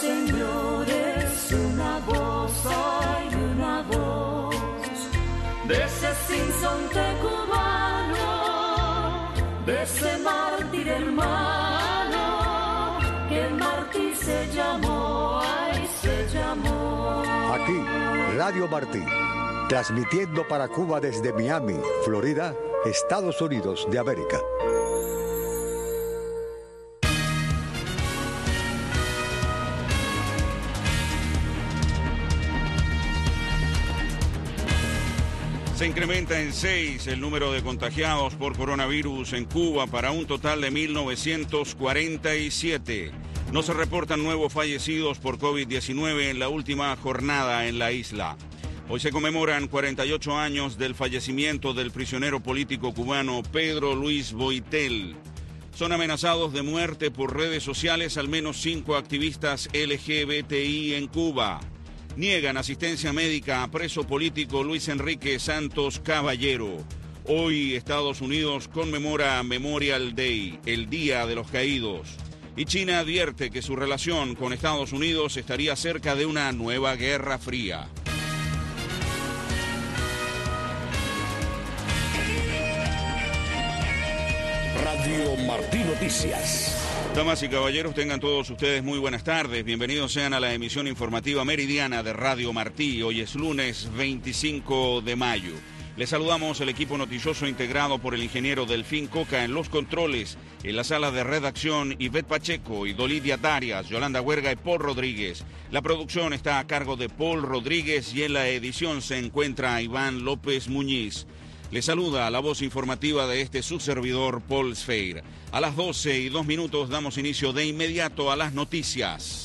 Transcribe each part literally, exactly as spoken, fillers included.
señores, una voz, hay una voz de ese sinsonte cubano, de ese mártir hermano, que el mártir se llamó, ay, se llamó. Aquí, Radio Martí, transmitiendo para Cuba desde Miami, Florida, Estados Unidos de América. Se incrementa en seis el número de contagiados por coronavirus en Cuba para un total de mil novecientos cuarenta y siete. No se reportan nuevos fallecidos por COVID diecinueve en la última jornada en la isla. Hoy se conmemoran cuarenta y ocho años del fallecimiento del prisionero político cubano Pedro Luis Boitel. Son amenazados de muerte por redes sociales al menos cinco activistas L G B T I en Cuba. Niegan asistencia médica a preso político Luis Enrique Santos Caballero. Hoy Estados Unidos conmemora Memorial Day, el Día de los Caídos. Y China advierte que su relación con Estados Unidos estaría cerca de una nueva guerra fría. Radio Martí Noticias. Damas y caballeros, tengan todos ustedes muy buenas tardes. Bienvenidos sean a la emisión informativa meridiana de Radio Martí. Hoy es lunes veinticinco de mayo. Les saludamos el equipo noticioso integrado por el ingeniero Delfín Coca en los controles, en la sala de redacción Ivette Pacheco y Dolidia Darias, Yolanda Huerga y Paul Rodríguez. La producción está a cargo de Paul Rodríguez y en la edición se encuentra Iván López Muñiz. Les saluda la voz informativa de este subservidor Paul Sfeir. A las doce y dos minutos damos inicio de inmediato a las noticias.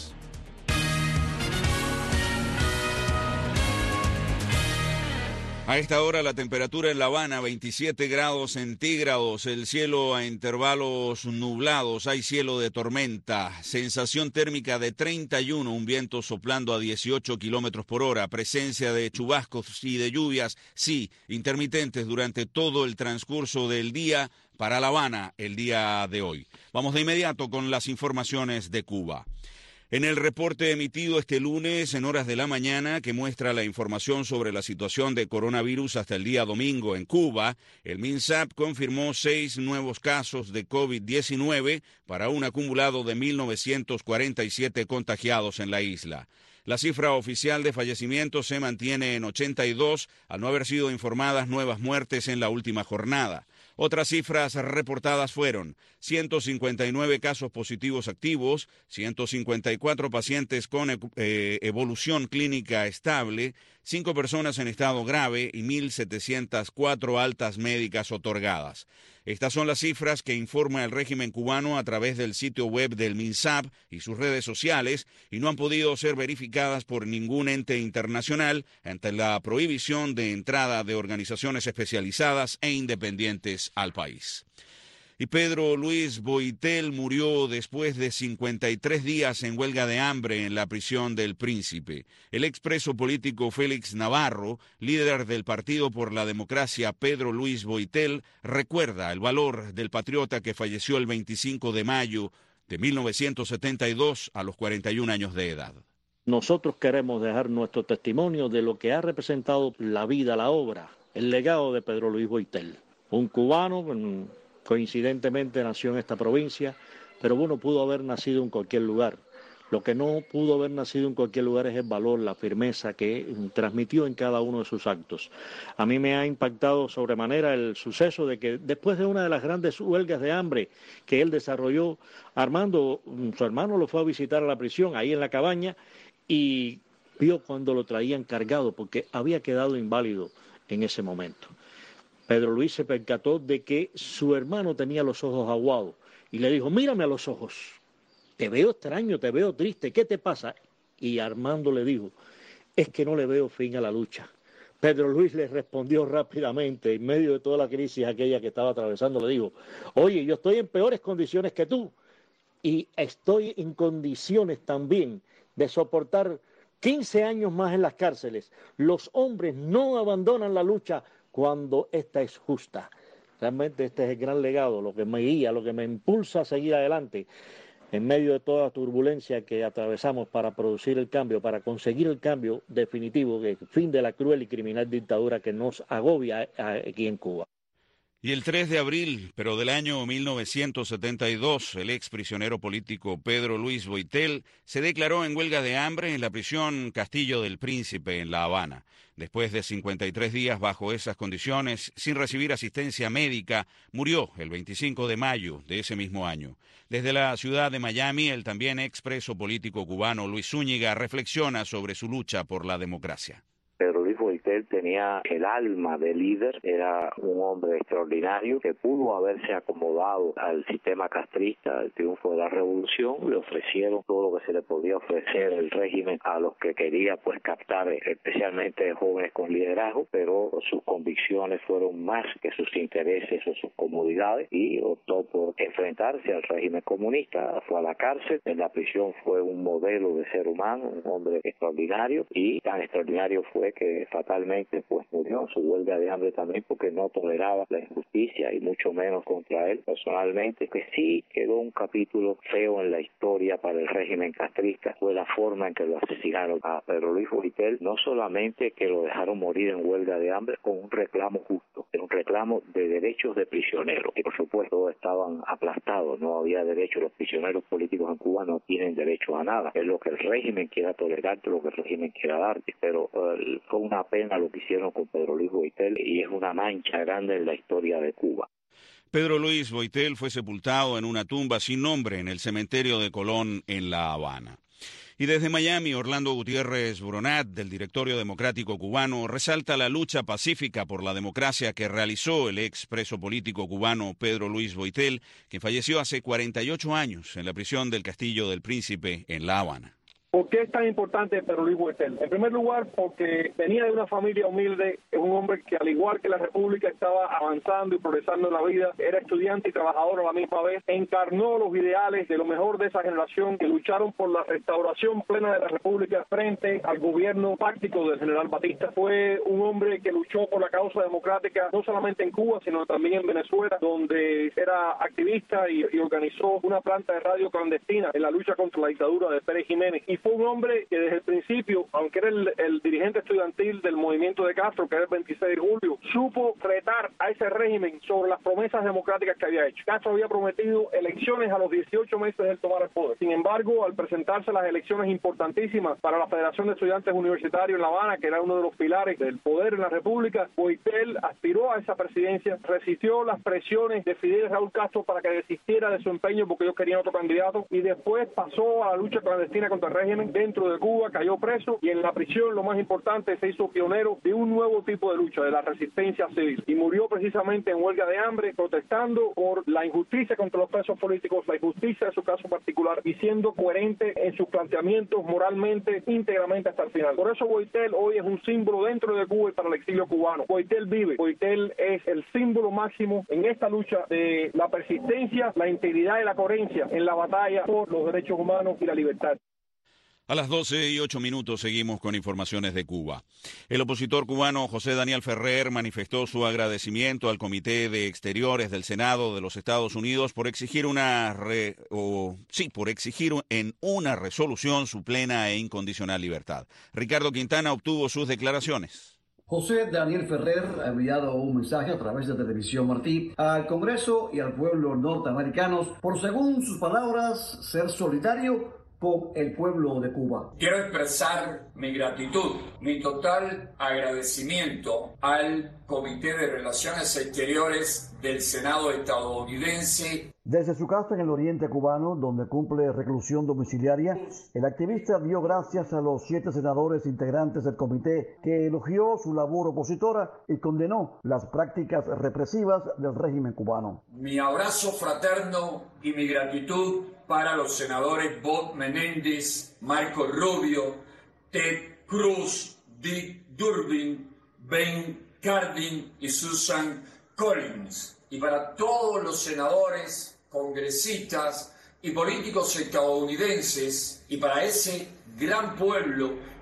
A esta hora la temperatura en La Habana, veintisiete grados centígrados, el cielo a intervalos nublados, hay cielo de tormenta, sensación térmica de treinta y uno, un viento soplando a dieciocho kilómetros por hora, presencia de chubascos y de lluvias, sí, intermitentes durante todo el transcurso del día para La Habana el día de hoy. Vamos de inmediato con las informaciones de Cuba. En el reporte emitido este lunes en horas de la mañana que muestra la información sobre la situación de coronavirus hasta el día domingo en Cuba, el MINSAP confirmó seis nuevos casos de COVID diecinueve para un acumulado de mil novecientos cuarenta y siete contagiados en la isla. La cifra oficial de fallecimientos se mantiene en ochenta y dos al no haber sido informadas nuevas muertes en la última jornada. Otras cifras reportadas fueron ciento cincuenta y nueve casos positivos activos, ciento cincuenta y cuatro pacientes con eh, evolución clínica estable, cinco personas en estado grave y mil setecientas cuatro altas médicas otorgadas. Estas son las cifras que informa el régimen cubano a través del sitio web del MINSAP y sus redes sociales y no han podido ser verificadas por ningún ente internacional ante la prohibición de entrada de organizaciones especializadas e independientes al país. Y Pedro Luis Boitel murió después de cincuenta y tres días en huelga de hambre en la prisión del Príncipe. El expreso político Félix Navarro, líder del Partido por la Democracia Pedro Luis Boitel, recuerda el valor del patriota que falleció el veinticinco de mayo de mil novecientos setenta y dos a los cuarenta y un años de edad. Nosotros queremos dejar nuestro testimonio de lo que ha representado la vida, la obra, el legado de Pedro Luis Boitel, un cubano. Coincidentemente nació en esta provincia, pero bueno, pudo haber nacido en cualquier lugar. Lo que no pudo haber nacido en cualquier lugar es el valor, la firmeza que transmitió en cada uno de sus actos. A mí me ha impactado sobremanera el suceso de que después de una de las grandes huelgas de hambre que él desarrolló, Armando, su hermano, lo fue a visitar a la prisión, ahí en la cabaña, y vio cuando lo traían cargado, porque había quedado inválido en ese momento. Pedro Luis se percató de que su hermano tenía los ojos aguados y le dijo: mírame a los ojos, te veo extraño, te veo triste, ¿qué te pasa? Y Armando le dijo: es que no le veo fin a la lucha. Pedro Luis le respondió rápidamente, en medio de toda la crisis aquella que estaba atravesando, le dijo: oye, yo estoy en peores condiciones que tú y estoy en condiciones también de soportar quince años más en las cárceles. Los hombres no abandonan la lucha cuando esta es justa. Realmente este es el gran legado, lo que me guía, lo que me impulsa a seguir adelante. en medio de toda la turbulencia que atravesamos para producir el cambio, para conseguir el cambio definitivo, el fin de la cruel y criminal dictadura que nos agobia aquí en Cuba. Y el tres de abril, pero del año mil novecientos setenta y dos, el ex prisionero político Pedro Luis Boitel se declaró en huelga de hambre en la prisión Castillo del Príncipe en La Habana. Después de cincuenta y tres días bajo esas condiciones, sin recibir asistencia médica, murió el veinticinco de mayo de ese mismo año. Desde la ciudad de Miami, el también ex preso político cubano Luis Zúñiga reflexiona sobre su lucha por la democracia. Pedro Luis Boitel tenía el alma de líder, era un hombre extraordinario que pudo haberse acomodado al sistema castrista, al triunfo de la revolución. Le ofrecieron todo lo que se le podía ofrecer el régimen a los que quería pues captar, especialmente jóvenes con liderazgo, pero sus convicciones fueron más que sus intereses o sus comodidades y optó por enfrentarse al régimen comunista. Fue a la cárcel, en la prisión fue un modelo de ser humano, un hombre extraordinario, y tan extraordinario fue que fatalmente pues murió en su huelga de hambre también porque no toleraba la injusticia y mucho menos contra él personalmente. Que sí quedó un capítulo feo en la historia para el régimen castrista fue la forma en que lo asesinaron a Pedro Luis Boitel, no solamente que lo dejaron morir en huelga de hambre con un reclamo justo, pero un reclamo de derechos de prisioneros, que por supuesto estaban aplastados, no había derechos, los prisioneros políticos en Cuba no tienen derecho a nada, es lo que el régimen quiera tolerarte, lo que el régimen quiera darte, pero uh, fue una pena lo que hicieron con Pedro Luis Boitel y es una mancha grande en la historia de Cuba. Pedro Luis Boitel fue sepultado en una tumba sin nombre en el cementerio de Colón en La Habana. Y desde Miami, Orlando Gutiérrez Bronat, del Directorio Democrático Cubano, resalta la lucha pacífica por la democracia que realizó el ex preso político cubano Pedro Luis Boitel, que falleció hace cuarenta y ocho años en la prisión del Castillo del Príncipe en La Habana. ¿Por qué es tan importante Pedro Luis Boitel? En primer lugar, porque venía de una familia humilde, es un hombre que al igual que la República estaba avanzando y progresando en la vida, era estudiante y trabajador a la misma vez, encarnó los ideales de lo mejor de esa generación que lucharon por la restauración plena de la República frente al gobierno práctico del general Batista. Fue un hombre que luchó por la causa democrática no solamente en Cuba, sino también en Venezuela, donde era activista y, y organizó una planta de radio clandestina en la lucha contra la dictadura de Pérez Jiménez. Y fue un hombre que desde el principio, aunque era el, el dirigente estudiantil del movimiento de Castro, que era el veintiséis de julio, supo retar a ese régimen sobre las promesas democráticas que había hecho. Castro había prometido elecciones a los dieciocho meses de él tomar el poder. Sin embargo, al presentarse las elecciones importantísimas para la Federación de Estudiantes Universitarios en La Habana, que era uno de los pilares del poder en la República, Boitel aspiró a esa presidencia, resistió las presiones de Fidel y Raúl Castro para que desistiera de su empeño porque ellos querían otro candidato, y después pasó a la lucha clandestina contra el régimen dentro de Cuba, cayó preso y en la prisión, lo más importante, se hizo pionero de un nuevo tipo de lucha, de la resistencia civil, y murió precisamente en huelga de hambre, protestando por la injusticia contra los presos políticos, la injusticia de su caso particular, y siendo coherente en sus planteamientos moralmente, íntegramente hasta el final. Por eso Boitel hoy es un símbolo dentro de Cuba y para el exilio cubano. Boitel vive, Boitel es el símbolo máximo en esta lucha de la persistencia, la integridad y la coherencia en la batalla por los derechos humanos y la libertad. A las doce y ocho minutos seguimos con informaciones de Cuba. El opositor cubano José Daniel Ferrer manifestó su agradecimiento al Comité de Exteriores del Senado de los Estados Unidos por exigir una re, o, sí, por exigir en una resolución su plena e incondicional libertad. Ricardo Quintana obtuvo sus declaraciones. José Daniel Ferrer ha enviado un mensaje a través de Televisión Martí al Congreso y al pueblo norteamericanos por, según sus palabras, ser solidario con el pueblo de Cuba. Quiero expresar mi gratitud, mi total agradecimiento al Comité de Relaciones Exteriores del Senado estadounidense. Desde su casa en el oriente cubano, donde cumple reclusión domiciliaria, el activista dio gracias a los siete senadores integrantes del comité que elogió su labor opositora y condenó las prácticas represivas del régimen cubano. Mi abrazo fraterno y mi gratitud para los senadores Bob Menéndez, Marco Rubio, Ted Cruz, Dick Durbin, Ben Cardin y Susan Collins, y para todos los senadores, congresistas y políticos estadounidenses, y para ese gran pueblo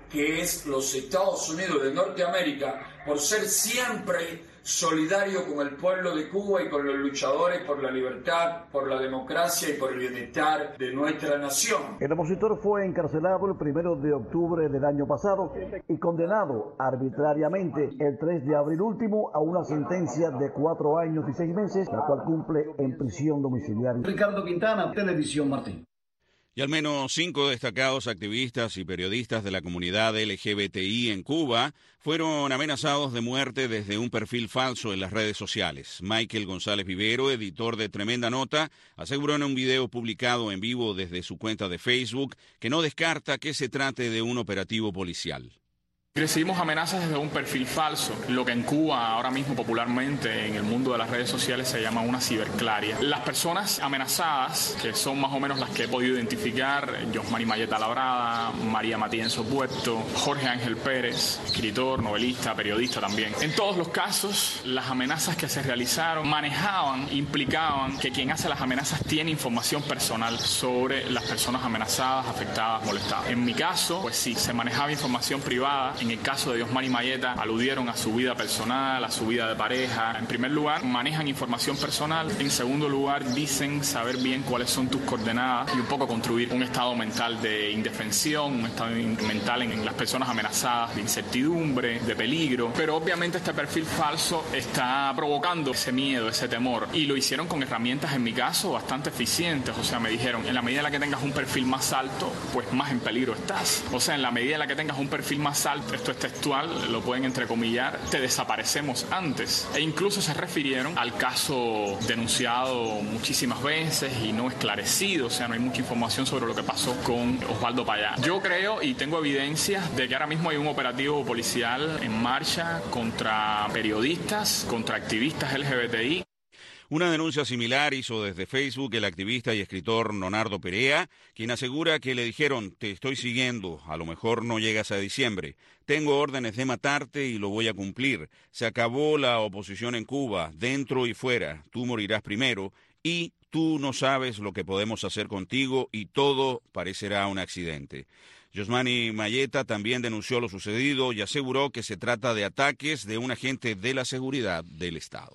que es los Estados Unidos de Norteamérica, por ser siempre solidario con el pueblo de Cuba y con los luchadores por la libertad, por la democracia y por el bienestar de nuestra nación. El opositor fue encarcelado el primero de octubre del año pasado y condenado arbitrariamente el tres de abril último a una sentencia de cuatro años y seis meses, la cual cumple en prisión domiciliaria. Ricardo Quintana, Televisión Martín. Y al menos cinco destacados activistas y periodistas de la comunidad L G B T I en Cuba fueron amenazados de muerte desde un perfil falso en las redes sociales. Michael González Vivero, editor de Tremenda Nota, aseguró en un video publicado en vivo desde su cuenta de Facebook que no descarta que se trate de un operativo policial. Recibimos amenazas desde un perfil falso, lo que en Cuba ahora mismo popularmente en el mundo de las redes sociales se llama una ciberclaria. Las personas amenazadas, que son más o menos las que he podido identificar, Yosmani Mayeta Labrada, María Matienzo Puerto, Jorge Ángel Pérez, escritor, novelista, periodista también. En todos los casos, las amenazas que se realizaron manejaban, implicaban que quien hace las amenazas tiene información personal sobre las personas amenazadas, afectadas, molestadas. En mi caso, pues sí, se manejaba información privada. En el caso de Yosmani Mayeta, aludieron a su vida personal, a su vida de pareja. En primer lugar, manejan información personal. En segundo lugar, dicen saber bien cuáles son tus coordenadas y un poco construir un estado mental de indefensión, un estado mental en las personas amenazadas de incertidumbre, de peligro. Pero obviamente este perfil falso está provocando ese miedo, ese temor. Y lo hicieron con herramientas, en mi caso, bastante eficientes. O sea, me dijeron, en la medida en la que tengas un perfil más alto, pues más en peligro estás. O sea, en la medida en la que tengas un perfil más alto, esto es textual, lo pueden entrecomillar, te desaparecemos antes. E incluso se refirieron al caso denunciado muchísimas veces y no esclarecido, o sea, no hay mucha información sobre lo que pasó con Osvaldo Payá. Yo creo y tengo evidencias de que ahora mismo hay un operativo policial en marcha contra periodistas, contra activistas L G B T I. Una denuncia similar hizo desde Facebook el activista y escritor Nonardo Perea, quien asegura que le dijeron, te estoy siguiendo, a lo mejor no llegas a diciembre, tengo órdenes de matarte y lo voy a cumplir, se acabó la oposición en Cuba, dentro y fuera, tú morirás primero y tú no sabes lo que podemos hacer contigo y todo parecerá un accidente. Yosmani Mayeta también denunció lo sucedido y aseguró que se trata de ataques de un agente de la seguridad del Estado.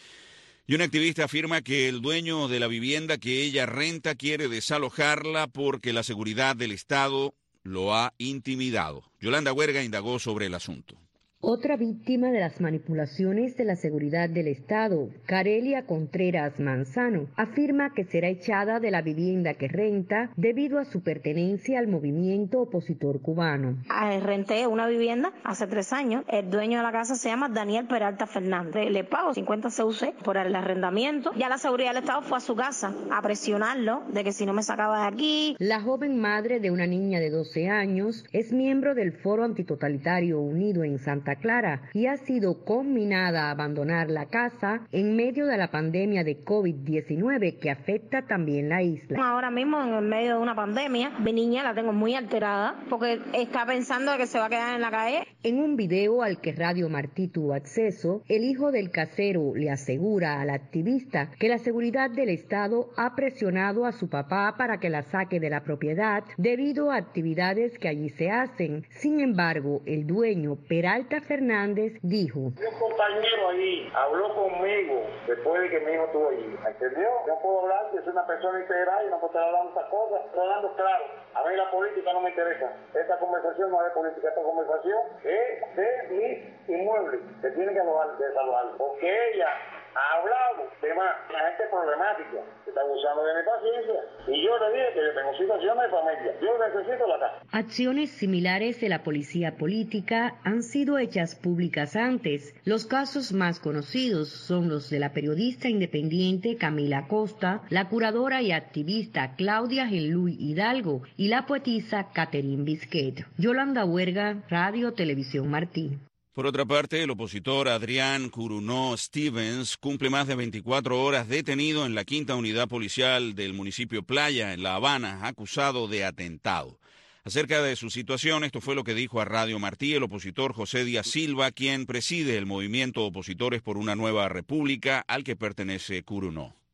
Y un activista afirma que el dueño de la vivienda que ella renta quiere desalojarla porque la seguridad del Estado lo ha intimidado. Yolanda Huerga indagó sobre el asunto. Otra víctima de las manipulaciones de la seguridad del Estado, Carelia Contreras Manzano, afirma que será echada de la vivienda que renta debido a su pertenencia al movimiento opositor cubano. Renté una vivienda hace tres años. El dueño de la casa se llama Daniel Peralta Fernández. Le pago cincuenta C U C por el arrendamiento. Ya la seguridad del Estado fue a su casa a presionarlo de que si no me sacaba de aquí. La joven madre de una niña de doce años es miembro del Foro Antitotalitario Unido en Santa Clara y ha sido conminada a abandonar la casa en medio de la pandemia de COVID diecinueve que afecta también la isla. Ahora mismo en el medio de una pandemia, mi niña la tengo muy alterada porque está pensando que se va a quedar en la calle. En un video al que Radio Martí tuvo acceso, el hijo del casero le asegura al activista que la seguridad del Estado ha presionado a su papá para que la saque de la propiedad debido a actividades que allí se hacen. Sin embargo, el dueño, Peralta Fernández, dijo: Un compañero allí habló conmigo después de que mi hijo estuvo allí, ¿entendió? No puedo hablar, yo soy una persona integral y no puedo estar hablando estas cosas. Estoy hablando claro, a mí la política no me interesa. Esta conversación no es de política, esta conversación es de mis inmuebles, que tienen que desalojar, porque ella ha hablado de más, la gente problemática, que está abusando de mi paciencia, y yo le dije que yo tengo situaciones de familia, yo necesito la casa. Acciones similares de la policía política han sido hechas públicas antes. Los casos más conocidos son los de la periodista independiente Camila Costa, la curadora y activista Claudia Genluy Hidalgo y la poetisa Catherine Bisquet. Yolanda Huerga, Radio Televisión Martí. Por otra parte, el opositor Adrián Curunó Stevens cumple más de veinticuatro horas detenido en la quinta unidad policial del municipio Playa, en La Habana, acusado de atentado. Acerca de su situación, esto fue lo que dijo a Radio Martí el opositor José Díaz Silva, quien preside el movimiento Opositores por una Nueva República, al que pertenece Curunó.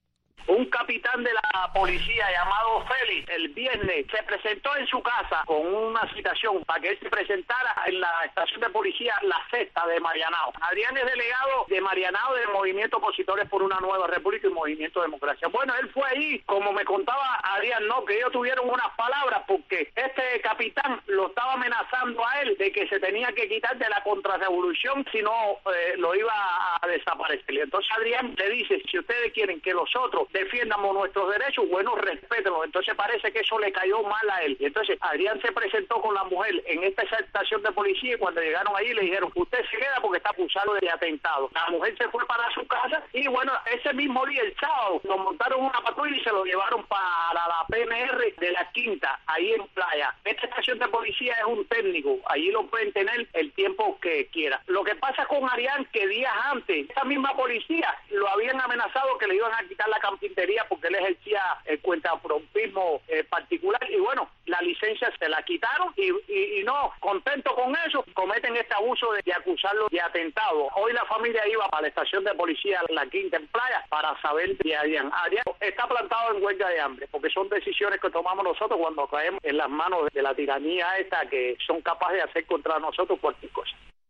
Un capitán de la policía llamado Félix el viernes se presentó en su casa con una citación para que él se presentara en la estación de policía La Sexta de Marianao. Adrián es delegado de Marianao del Movimiento Opositores por una Nueva República y Movimiento Democracia. Bueno, él fue ahí, como me contaba Adrián, no, que ellos tuvieron unas palabras porque este capitán lo estaba amenazando a él de que se tenía que quitar de la contrarrevolución si no eh, lo iba a desaparecer. Entonces Adrián le dice, si ustedes quieren que los otros defiendamos nuestros derechos, bueno, respétenlos. Entonces parece que eso le cayó mal a él. Entonces Adrián se presentó con la mujer en esta estación de policía y cuando llegaron ahí le dijeron, usted se queda porque está acusado de atentado. La mujer se fue para su casa y bueno, ese mismo día, el sábado, lo montaron una patrulla y se lo llevaron para la P M R de la Quinta, ahí en Playa. Esta estación de policía es un técnico, allí lo pueden tener el tiempo que quiera. Lo que pasa con Adrián, que días antes, esta misma policía lo habían amenazado que le iban a quitar la carpintería porque él ejercía el cuentapropismo eh, particular y bueno, la licencia se la quitaron y, y, y no, contento con eso, cometen este abuso de, de acusarlo de atentado. Hoy la familia iba para la estación de policía La Quinta en Playa para saber de Adrián. Adrián está plantado en huelga de hambre porque son decisiones que tomamos nosotros cuando caemos en las manos de la tiranía esta que son capaces de hacer contra nosotros cualquier cosa.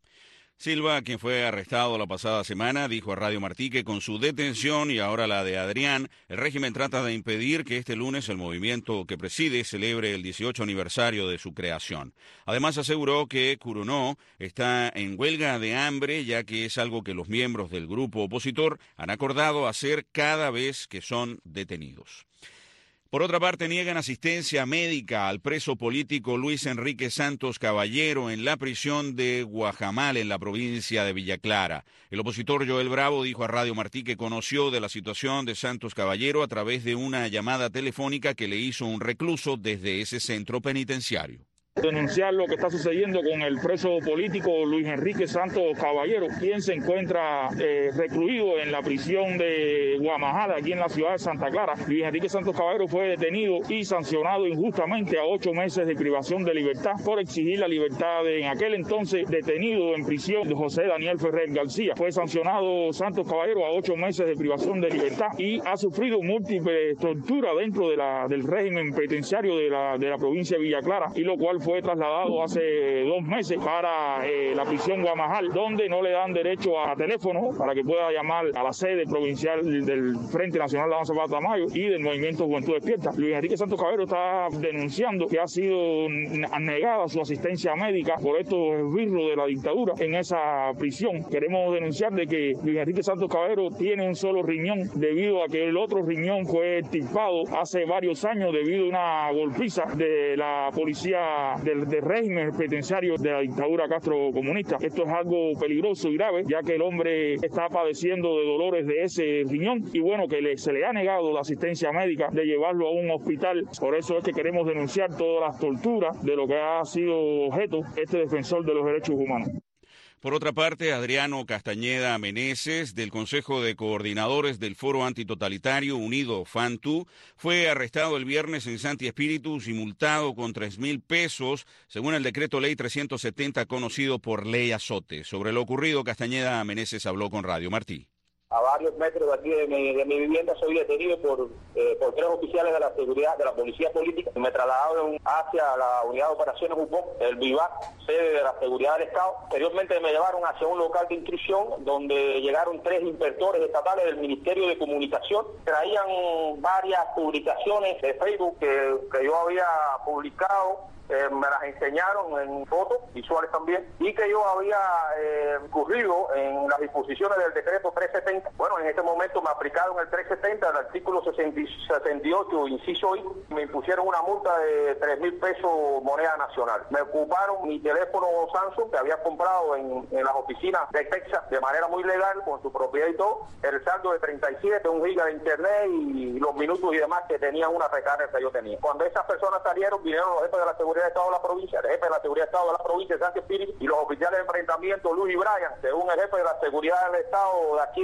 Silva, quien fue arrestado la pasada semana, dijo a Radio Martí que con su detención y ahora la de Adrián, el régimen trata de impedir que este lunes el movimiento que preside celebre el dieciocho aniversario de su creación. Además aseguró que Curunó está en huelga de hambre, ya que es algo que los miembros del grupo opositor han acordado hacer cada vez que son detenidos. Por otra parte, niegan asistencia médica al preso político Luis Enrique Santos Caballero en la prisión de Guajamal, en la provincia de Villa Clara. El opositor Joel Bravo dijo a Radio Martí que conoció de la situación de Santos Caballero a través de una llamada telefónica que le hizo un recluso desde ese centro penitenciario. Denunciar lo que está sucediendo con el preso político Luis Enrique Santos Caballero, quien se encuentra eh, recluido en la prisión de Guamajala, aquí en la ciudad de Santa Clara. Luis Enrique Santos Caballero fue detenido y sancionado injustamente a ocho meses de privación de libertad por exigir la libertad de, en aquel entonces, detenido en prisión de José Daniel Ferrer García. Fue sancionado Santos Caballero a ocho meses de privación de libertad y ha sufrido múltiples torturas dentro de la, del régimen penitenciario de la, de la provincia de Villa Clara, y lo cual fue trasladado hace dos meses para eh, la prisión Guamajal, donde no le dan derecho a teléfono para que pueda llamar a la sede provincial del Frente Nacional de Avanza para Tamayo y del Movimiento Juventud Despierta. Luis Enrique Santos Caballero está denunciando que ha sido negada su asistencia médica por estos esbirros de la dictadura en esa prisión. Queremos denunciar de que Luis Enrique Santos Caballero tiene un solo riñón debido a que el otro riñón fue extirpado hace varios años debido a una golpiza de la policía del, del régimen penitenciario de la dictadura Castro comunista. Esto es algo peligroso y grave, ya que el hombre está padeciendo de dolores de ese riñón y bueno, que le, se le ha negado la asistencia médica de llevarlo a un hospital. Por eso es que queremos denunciar todas las torturas de lo que ha sido objeto este defensor de los derechos humanos. Por otra parte, Adriano Castañeda Meneses, del Consejo de Coordinadores del Foro Antitotalitario Unido FANTU, fue arrestado el viernes en Santi Espíritus y multado con tres mil pesos, según el decreto ley trescientos setenta conocido por Ley Azote. Sobre lo ocurrido, Castañeda Meneses habló con Radio Martí. A varios metros de aquí de mi, de mi vivienda soy detenido por, eh, por tres oficiales de la seguridad, de la policía política. Me trasladaron hacia la unidad de operaciones U P O, el VIVAC, sede de la seguridad del Estado. Posteriormente me llevaron hacia un local de instrucción donde llegaron tres inspectores estatales del Ministerio de Comunicación. Traían varias publicaciones de Facebook que, que yo había publicado. Eh, me las enseñaron en fotos visuales también, y que yo había eh, incurrido en las disposiciones del decreto trescientos setenta. Bueno, en este momento me aplicaron el trescientos setenta, el artículo sesenta y ocho, inciso I, me impusieron una multa de tres mil pesos moneda nacional. Me ocuparon mi teléfono Samsung que había comprado en, en las oficinas de Texas de manera muy legal, con su propiedad y todo, el saldo de treinta y siete, un giga de internet y los minutos y demás que tenía una recarga que yo tenía. Cuando esas personas salieron, vinieron los jefes de la seguridad de Estado de la provincia, el jefe de la seguridad de Estado de la provincia de Santi Espíritu y los oficiales de enfrentamiento Luis y Brian, según el jefe de la seguridad del Estado de aquí de San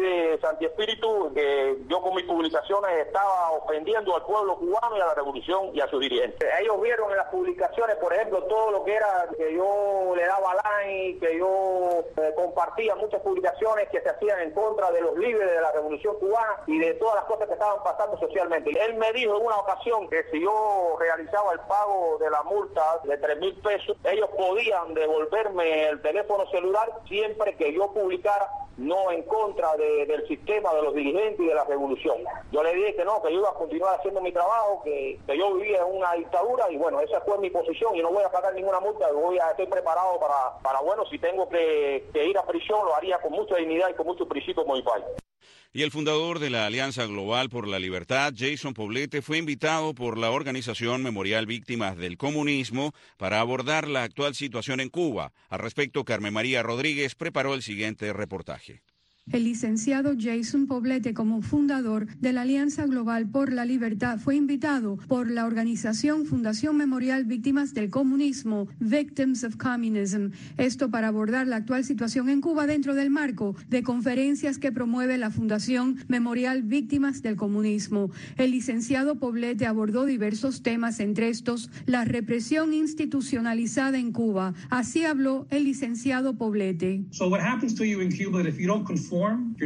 antiespíritu que yo con mis publicaciones estaba ofendiendo al pueblo cubano y a la revolución y a sus dirigentes. Ellos vieron en las publicaciones, por ejemplo, todo lo que era que yo le daba like, que yo eh, compartía muchas publicaciones que se hacían en contra de los líderes de la revolución cubana y de todas las cosas que estaban pasando socialmente. Él me dijo en una ocasión que si yo realizaba el pago de la multa de tres mil pesos, ellos podían devolverme el teléfono celular siempre que yo publicara no en contra de, del sistema, de los dirigentes y de la revolución. Yo le dije que no, que yo iba a continuar haciendo mi trabajo, que, que yo vivía en una dictadura y bueno, esa fue mi posición y no voy a pagar ninguna multa, voy a estoy preparado para, para bueno, si tengo que, que ir a prisión, lo haría con mucha dignidad y con mucho principio como mi país. Y el fundador de la Alianza Global por la Libertad, Jason Poblete, fue invitado por la organización Memorial Víctimas del Comunismo para abordar la actual situación en Cuba. Al respecto, Carmen María Rodríguez preparó el siguiente reportaje. El licenciado Jason Poblete, como fundador de la Alianza Global por la Libertad, fue invitado por la organización Fundación Memorial Víctimas del Comunismo, Victims of Communism, esto para abordar la actual situación en Cuba dentro del marco de conferencias que promueve la Fundación Memorial Víctimas del Comunismo. El licenciado Poblete abordó diversos temas, entre estos la represión institucionalizada en Cuba. Así habló el licenciado Poblete. So what happens to you in Cuba if you don't conform?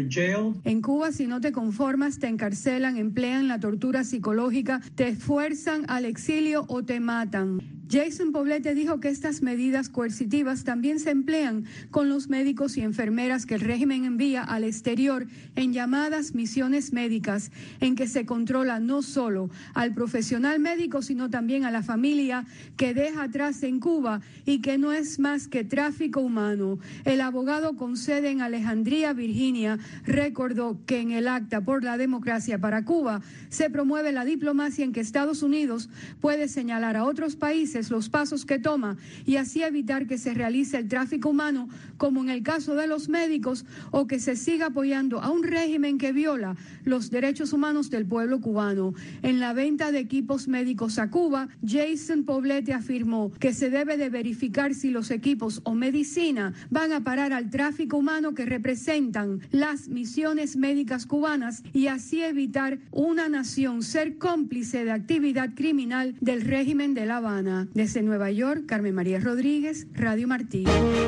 En Cuba, si no te conformas, te encarcelan, emplean la tortura psicológica, te esfuerzan al exilio o te matan. Jason Poblete dijo que estas medidas coercitivas también se emplean con los médicos y enfermeras que el régimen envía al exterior en llamadas misiones médicas, en que se controla no solo al profesional médico, sino también a la familia que deja atrás en Cuba y que no es más que tráfico humano. El abogado con sede en Alejandría, Virginia, recordó que en el Acta por la Democracia para Cuba se promueve la diplomacia en que Estados Unidos puede señalar a otros países los pasos que toma y así evitar que se realice el tráfico humano, como en el caso de los médicos, o que se siga apoyando a un régimen que viola los derechos humanos del pueblo cubano. En la venta de equipos médicos a Cuba, Jason Poblete afirmó que se debe de verificar si los equipos o medicina van a parar al tráfico humano que representan las misiones médicas cubanas y así evitar una nación ser cómplice de actividad criminal del régimen de La Habana. Desde Nueva York, Carmen María Rodríguez, Radio Martí.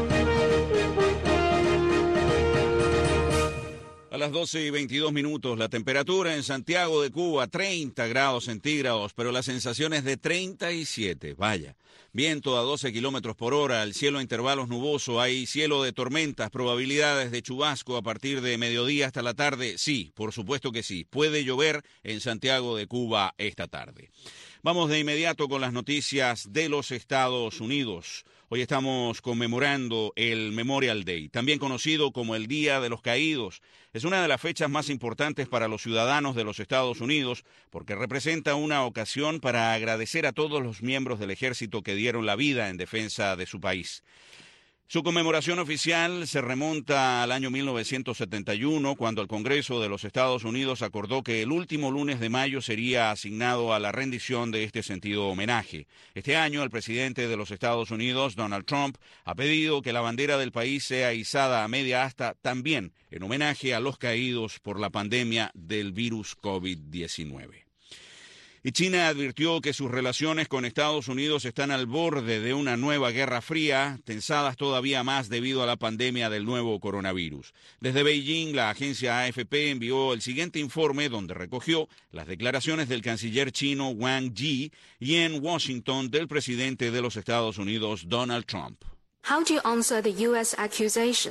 A las doce y veintidós minutos, la temperatura en Santiago de Cuba, treinta grados centígrados, pero la sensación es de treinta y siete. Vaya. Viento a doce kilómetros por hora, el cielo a intervalos nuboso, hay cielo de tormentas, probabilidades de chubasco a partir de mediodía hasta la tarde. Sí, por supuesto que sí. Puede llover en Santiago de Cuba esta tarde. Vamos de inmediato con las noticias de los Estados Unidos. Hoy estamos conmemorando el Memorial Day, también conocido como el Día de los Caídos. Es una de las fechas más importantes para los ciudadanos de los Estados Unidos porque representa una ocasión para agradecer a todos los miembros del ejército que dieron la vida en defensa de su país. Su conmemoración oficial se remonta al año mil novecientos setenta y uno, cuando el Congreso de los Estados Unidos acordó que el último lunes de mayo sería asignado a la rendición de este sentido homenaje. Este año, el presidente de los Estados Unidos, Donald Trump, ha pedido que la bandera del país sea izada a media asta también en homenaje a los caídos por la pandemia del virus COVID diecinueve. Y China advirtió que sus relaciones con Estados Unidos están al borde de una nueva guerra fría, tensadas todavía más debido a la pandemia del nuevo coronavirus. Desde Beijing, la agencia A F P envió el siguiente informe donde recogió las declaraciones del canciller chino Wang Yi y en Washington del presidente de los Estados Unidos, Donald Trump. How do you answer the U S accusation?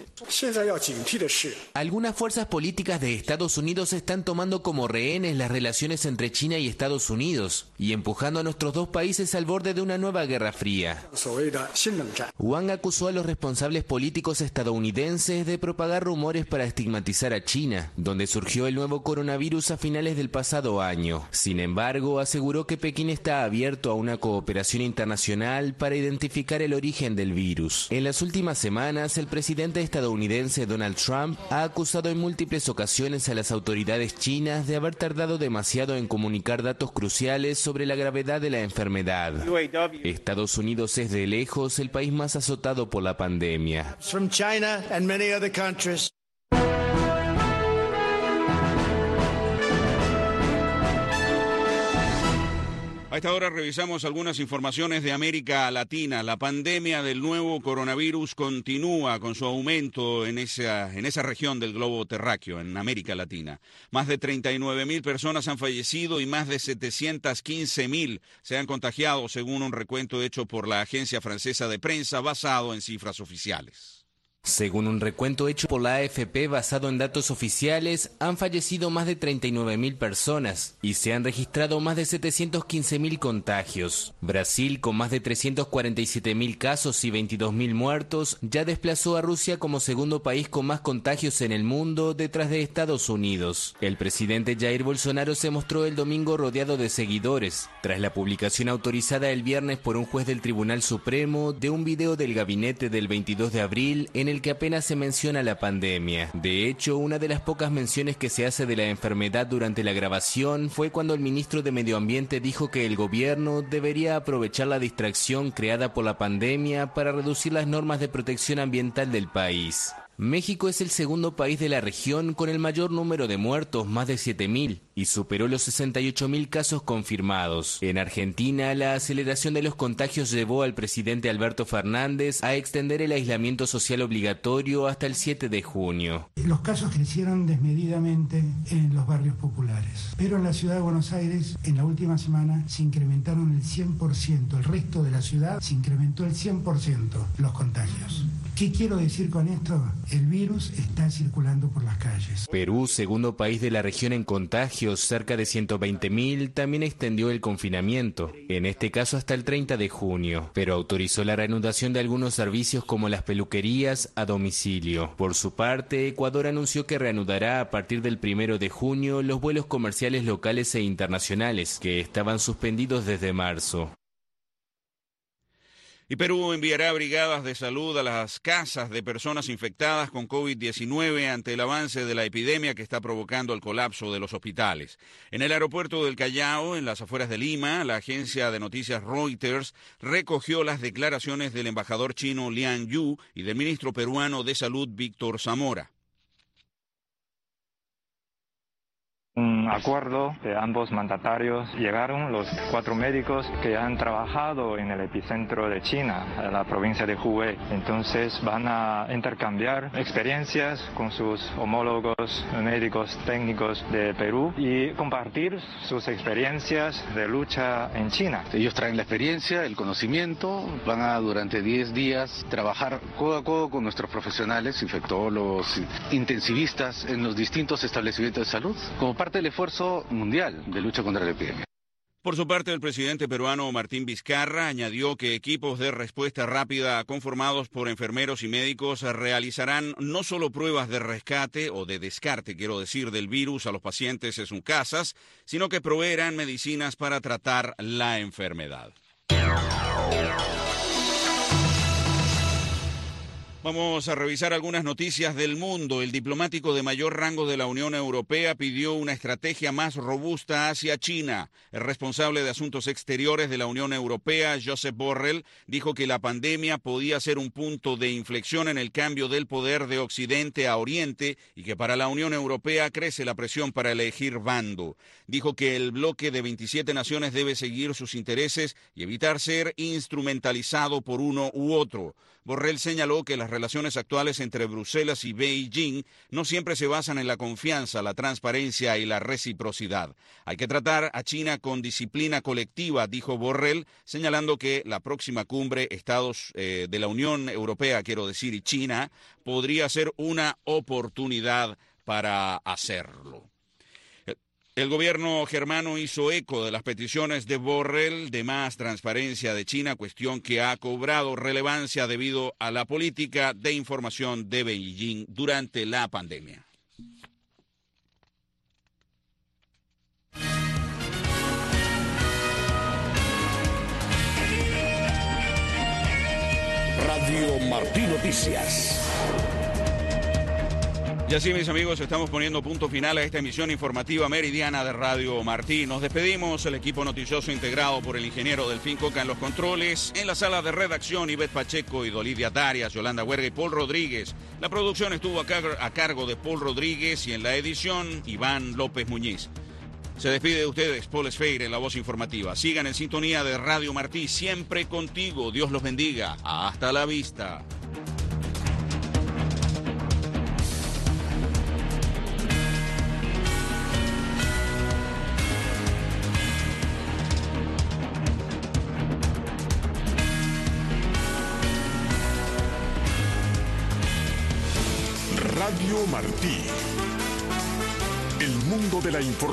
Algunas fuerzas políticas de Estados Unidos están tomando como rehenes las relaciones entre China y Estados Unidos y empujando a nuestros dos países al borde de una nueva guerra fría. Wang acusó a los responsables políticos estadounidenses de propagar rumores para estigmatizar a China, donde surgió el nuevo coronavirus a finales del pasado año. Sin embargo, aseguró que Pekín está abierto a una cooperación internacional para identificar el origen del virus. En las últimas semanas, el presidente estadounidense Donald Trump ha acusado en múltiples ocasiones a las autoridades chinas de haber tardado demasiado en comunicar datos cruciales sobre la gravedad de la enfermedad. Estados Unidos es de lejos el país más azotado por la pandemia. A esta hora revisamos algunas informaciones de América Latina. La pandemia del nuevo coronavirus continúa con su aumento en esa, en esa región del globo terráqueo, en América Latina. Más de treinta y nueve mil personas han fallecido y más de setecientos quince mil se han contagiado, según un recuento hecho por la agencia francesa de prensa basado en cifras oficiales. Según un recuento hecho por la A F P basado en datos oficiales, han fallecido más de treinta y nueve mil personas y se han registrado más de setecientos quince mil contagios. Brasil, con más de trescientos cuarenta y siete mil casos y veintidós mil muertos, ya desplazó a Rusia como segundo país con más contagios en el mundo, detrás de Estados Unidos. El presidente Jair Bolsonaro se mostró el domingo rodeado de seguidores, tras la publicación autorizada el viernes por un juez del Tribunal Supremo de un video del gabinete del veintidós de abril en el el que apenas se menciona la pandemia. De hecho, una de las pocas menciones que se hace de la enfermedad durante la grabación fue cuando el ministro de Medio Ambiente dijo que el gobierno debería aprovechar la distracción creada por la pandemia para reducir las normas de protección ambiental del país. México es el segundo país de la región con el mayor número de muertos, más de siete mil, y superó los sesenta y ocho mil casos confirmados. En Argentina, la aceleración de los contagios llevó al presidente Alberto Fernández a extender el aislamiento social obligatorio hasta el siete de junio. Los casos crecieron desmedidamente en los barrios populares, pero en la ciudad de Buenos Aires, en la última semana, se incrementaron el cien por ciento. El resto de la ciudad se incrementó el cien por ciento los contagios. ¿Qué quiero decir con esto? El virus está circulando por las calles. Perú, segundo país de la región en contagios, cerca de ciento veinte mil, también extendió el confinamiento, en este caso hasta el treinta de junio, pero autorizó la reanudación de algunos servicios como las peluquerías a domicilio. Por su parte, Ecuador anunció que reanudará a partir del primero de junio los vuelos comerciales locales e internacionales, que estaban suspendidos desde marzo. Y Perú enviará brigadas de salud a las casas de personas infectadas con COVID diecinueve ante el avance de la epidemia que está provocando el colapso de los hospitales. En el aeropuerto del Callao, en las afueras de Lima, la agencia de noticias Reuters recogió las declaraciones del embajador chino Liang Yu y del ministro peruano de Salud Víctor Zamora. Un acuerdo de ambos mandatarios llegaron los cuatro médicos que han trabajado en el epicentro de China, en la provincia de Hubei. Entonces van a intercambiar experiencias con sus homólogos médicos técnicos de Perú y compartir sus experiencias de lucha en China. Ellos traen la experiencia, el conocimiento, van a durante diez días trabajar codo a codo con nuestros profesionales, infectólogos, intensivistas en los distintos establecimientos de salud, como parte del esfuerzo mundial de lucha contra la epidemia. Por su parte, el presidente peruano Martín Vizcarra añadió que equipos de respuesta rápida conformados por enfermeros y médicos realizarán no solo pruebas de rescate o de descarte, quiero decir, del virus a los pacientes en sus casas, sino que proveerán medicinas para tratar la enfermedad. Vamos a revisar algunas noticias del mundo. El diplomático de mayor rango de la Unión Europea pidió una estrategia más robusta hacia China. El responsable de Asuntos Exteriores de la Unión Europea, Josep Borrell, dijo que la pandemia podía ser un punto de inflexión en el cambio del poder de Occidente a Oriente y que para la Unión Europea crece la presión para elegir bando. Dijo que el bloque de veintisiete naciones debe seguir sus intereses y evitar ser instrumentalizado por uno u otro. Borrell señaló que las relaciones actuales entre Bruselas y Beijing no siempre se basan en la confianza, la transparencia y la reciprocidad. Hay que tratar a China con disciplina colectiva, dijo Borrell, señalando que la próxima cumbre Estados eh, de la Unión Europea, quiero decir, y China, podría ser una oportunidad para hacerlo. El gobierno germano hizo eco de las peticiones de Borrell de más transparencia de China, cuestión que ha cobrado relevancia debido a la política de información de Beijing durante la pandemia. Radio Martí Noticias. Y así, mis amigos, estamos poniendo punto final a esta emisión informativa meridiana de Radio Martí. Nos despedimos, el equipo noticioso integrado por el ingeniero Delfín Coca en los controles, en la sala de redacción Ivette Pacheco y Dolidia Darias, Yolanda Huerga y Paul Rodríguez. La producción estuvo a, car- a cargo de Paul Rodríguez y en la edición Iván López Muñiz. Se despide de ustedes, Paul Sfeir en la voz informativa. Sigan en sintonía de Radio Martí, siempre contigo. Dios los bendiga. Hasta la vista. Radio Martí. El mundo de la información.